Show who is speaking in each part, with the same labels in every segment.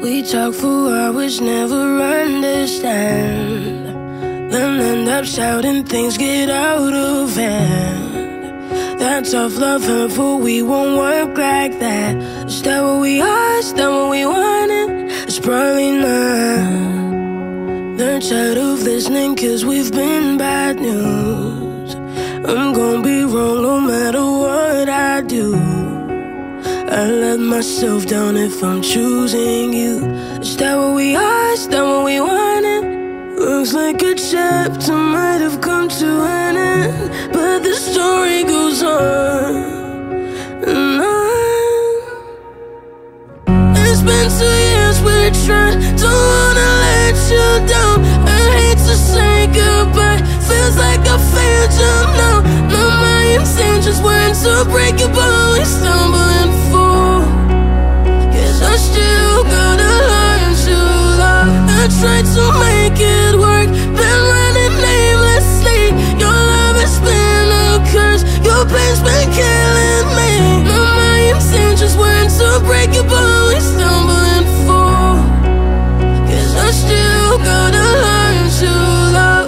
Speaker 1: We talk for hours, never understand. Then end up shouting, things get out of hand. That tough love hurtful, we won't work like that. Is that what we are? Is that what we wanted? It's probably not. They're tired of listening cause we've been bad news. I'm gonna be wrong no matter what I do. I let myself down if I'm choosing you. Is that what we are? Is that what we wanted? Looks like a chapter might have come to an end, but the story goes on and on. It's been 2 years we're trying, don't wanna let you down. I hate to say goodbye, feels like I failed you now. No, my intentions weren't to break you, but we stumble and fall. Guess I still gotta learn to love. I tried to make it work, been running aimlessly. Your love has been a curse, your pain's been killing me. No, my intentions weren't to break you, but we stumble and fall. Guess I still gotta learn to love.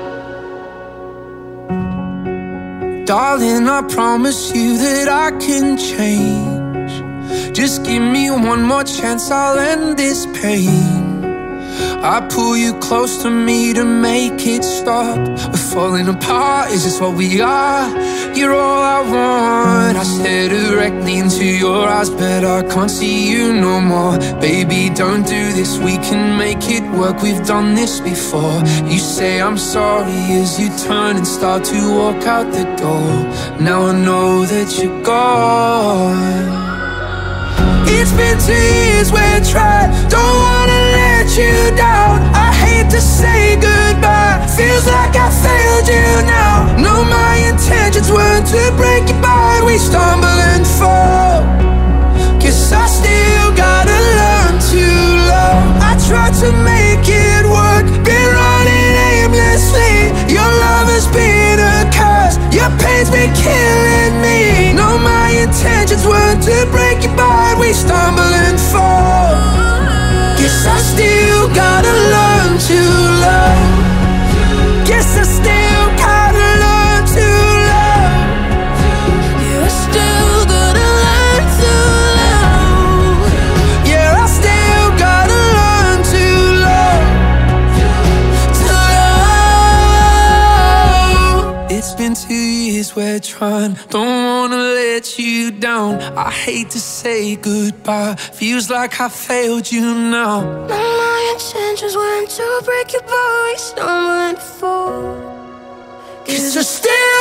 Speaker 2: Darling, I promise you that I can change. Just give me one more chance, I'll end this pain. I pull you close to me to make it stop. We're falling apart, is this what we are? You're all I want. I stare directly into your eyes, but I can't see you no more. Baby, don't do this, we can make it work. We've done this before. You say I'm sorry as you turn and start to walk out the door. Now I know that you're gone. It's been 2 years we're trying, don't wanna let you down. I hate to say goodbye, feels like I failed you now. No, my intentions weren't to break you, but we stumble and fall. Guess I still gotta learn to love. I tried to make it work, been running aimlessly. Your love has been a curse, your pain's been killing me. No, my intentions weren't to break you, but we stumble and fall. Guess I still gotta learn to love. Guess I still gotta learn to love.
Speaker 1: Yeah, I still gotta learn to love.
Speaker 2: Yeah, I still gotta learn to love. To love. It's been 2 years we're trying, don't wanna let you down. I hate to say goodbye, feels like I failed you now.
Speaker 1: No, my intentions weren't to break you, but we stumble and fall.
Speaker 2: Cause I still